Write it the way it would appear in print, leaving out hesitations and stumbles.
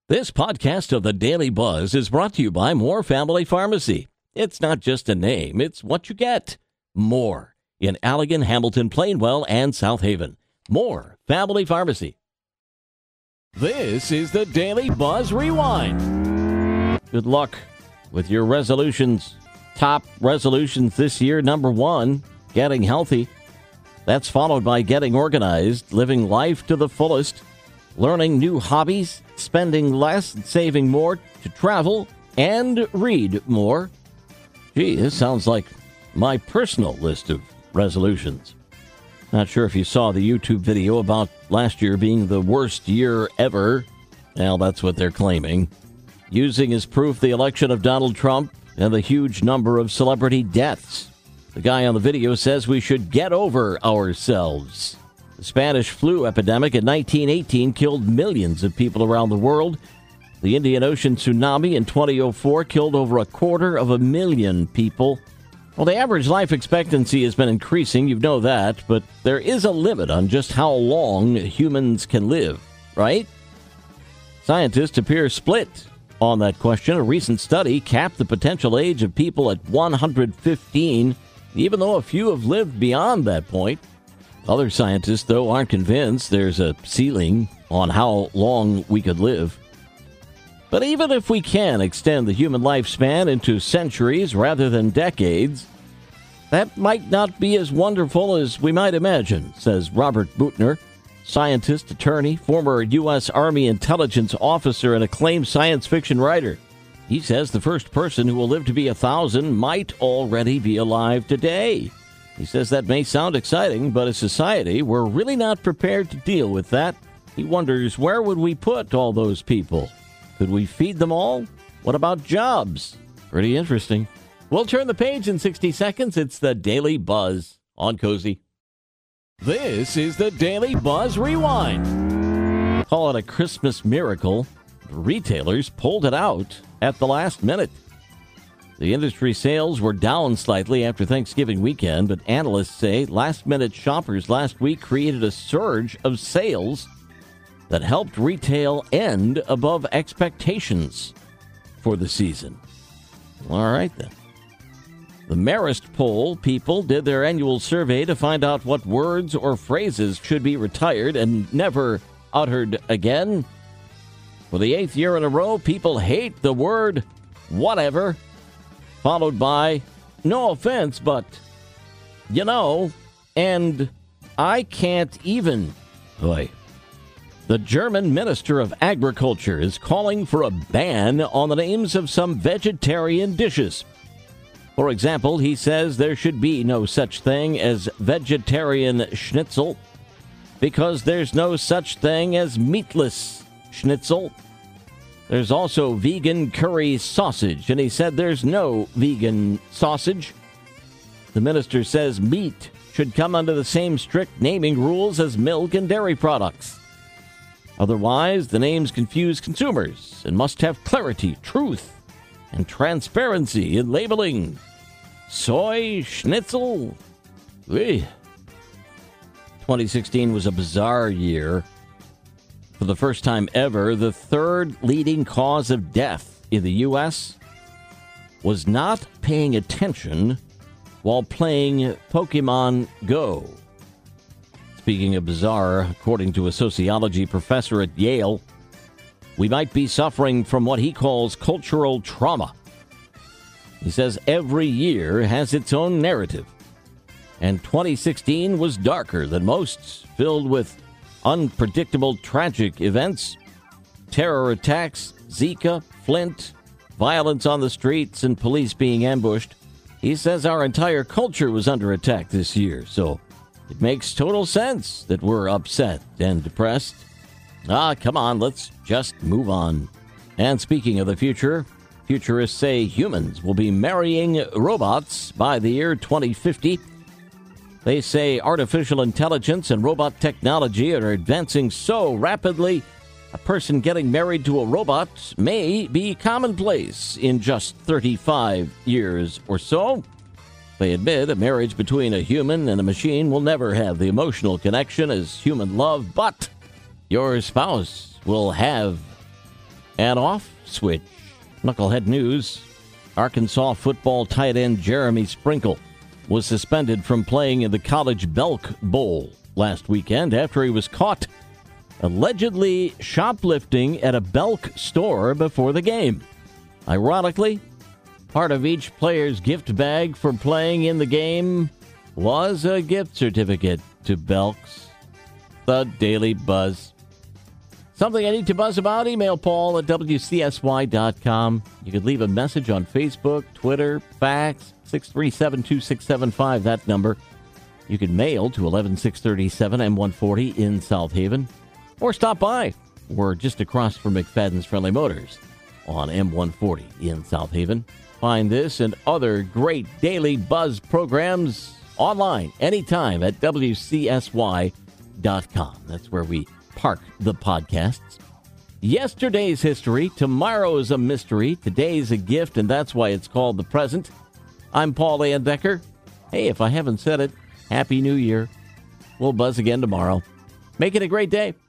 This podcast of the Daily Buzz is brought to you by Moore Family Pharmacy. It's not just a name, it's what you get. More in Allegan, Hamilton, Plainwell, and South Haven. Moore Family Pharmacy. This is the Daily Buzz Rewind. Good luck with your resolutions. Top resolutions this year, number 1, getting healthy. That's followed by getting organized, living life to the fullest, learning new hobbies, spending less and saving more to travel and read more. Gee, this sounds like my personal list of resolutions. Not sure if you saw the YouTube video about last year being the worst year ever. Well, that's what they're claiming. Using as proof the election of Donald Trump and the huge number of celebrity deaths. The guy on the video says we should get over ourselves. The Spanish flu epidemic in 1918 killed millions of people around the world. The Indian Ocean tsunami in 2004 killed over 250,000 people. Well, the average life expectancy has been increasing, you know that, but there is a limit on just how long humans can live, right? Scientists appear split on that question. A recent study capped the potential age of people at 115, even though a few have lived beyond that point. Other scientists, though, aren't convinced there's a ceiling on how long we could live. But even if we can extend the human lifespan into centuries rather than decades, that might not be as wonderful as we might imagine, says Robert Boutner, scientist, attorney, former U.S. Army intelligence officer, and acclaimed science fiction writer. He says the first person who will live to be 1,000 might already be alive today. He says that may sound exciting, but as society, we're really not prepared to deal with that. He wonders, where would we put all those people? Could we feed them all? What about jobs? Pretty interesting. We'll turn the page in 60 seconds. It's the Daily Buzz on Cozy. This is the Daily Buzz Rewind. Call it a Christmas miracle. The retailers pulled it out at the last minute. The industry sales were down slightly after Thanksgiving weekend, but analysts say last-minute shoppers last week created a surge of sales that helped retail end above expectations for the season. All right, then. The Marist poll people did their annual survey to find out what words or phrases should be retired and never uttered again. For the 8th year in a row, people hate the word whatever, followed by, no offense, but, you know, and I can't even. Boy. The German Minister of Agriculture is calling for a ban on the names of some vegetarian dishes. For example, he says there should be no such thing as vegetarian schnitzel because there's no such thing as meatless schnitzel. There's also vegan curry sausage, and he said there's no vegan sausage. The minister says meat should come under the same strict naming rules as milk and dairy products. Otherwise, the names confuse consumers and must have clarity, truth, and transparency in labeling. Soy schnitzel? 2016 was a bizarre year. For the first time ever, the third leading cause of death in the U.S. was not paying attention while playing Pokemon Go. Speaking of bizarre, according to a sociology professor at Yale, we might be suffering from what he calls cultural trauma. He says every year has its own narrative, and 2016 was darker than most, filled with unpredictable tragic events, terror attacks, Zika, Flint, violence on the streets, and police being ambushed. He says our entire culture was under attack this year, so it makes total sense that we're upset and depressed. Come on, let's just move on. And speaking of the future, futurists say humans will be marrying robots by the year 2050. They say artificial intelligence and robot technology are advancing so rapidly, a person getting married to a robot may be commonplace in just 35 years or so. They admit a marriage between a human and a machine will never have the emotional connection as human love, but your spouse will have And off switch. Knucklehead news. Arkansas football tight end Jeremy Sprinkle was suspended from playing in the College Belk Bowl last weekend after he was caught allegedly shoplifting at a Belk store before the game. Ironically, part of each player's gift bag for playing in the game was a gift certificate to Belk's. The Daily Buzz. Something I need to buzz about? Email Paul at WCSY.com. You could leave a message on Facebook, Twitter, fax, 637-2675, that number. You can mail to 11637 M140 in South Haven. Or stop by. We're just across from McFadden's Friendly Motors on M140 in South Haven. Find this and other great Daily Buzz programs online anytime at WCSY.com. That's where we park the podcasts. Yesterday's history, tomorrow's a mystery, today's a gift, and that's why it's called the present. I'm Paul Landecker. Hey, if I haven't said it, Happy New Year. We'll buzz again tomorrow. Make it a great day.